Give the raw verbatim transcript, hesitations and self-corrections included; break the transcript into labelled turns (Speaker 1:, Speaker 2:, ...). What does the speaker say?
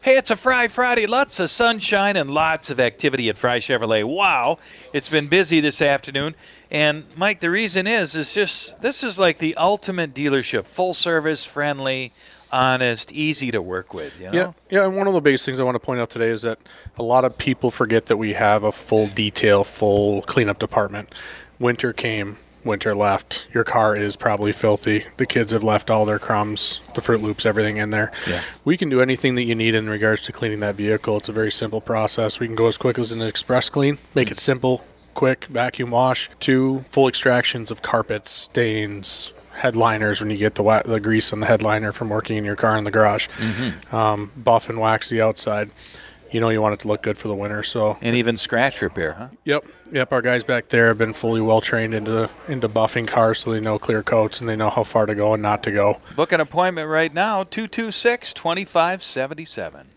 Speaker 1: Hey, it's a Fry Friday. Lots of sunshine and lots of activity at Fry Chevrolet. Wow, it's been busy this afternoon. And, Mike, the reason is, is just this is like the ultimate dealership. Full service, friendly, honest, easy to work with, you know?
Speaker 2: Yeah, yeah, and one of the biggest things I want to point out today is that a lot of people forget that we have a full detail, full cleanup department. Winter came, winter left. Your car is probably filthy. The kids have left all their crumbs, the Fruit Loops, everything in there.
Speaker 1: Yeah.
Speaker 2: We can do anything that you need in regards to cleaning that vehicle. It's a very simple process. We can go as quick as an express clean, make it simple, quick, vacuum wash, to full extractions of carpets, stains, headliners when you get the wa- the grease on the headliner from working in your car in the garage.
Speaker 1: Mm-hmm.
Speaker 2: Um, buff and wax the outside. You know you want it to look good for the winter. So
Speaker 1: And even scratch repair, huh?
Speaker 2: Yep, yep. Our guys back there have been fully well trained into into buffing cars, so they know clear coats and they know how far to go and not to go.
Speaker 1: Book an appointment right now, two two six, two five seven seven.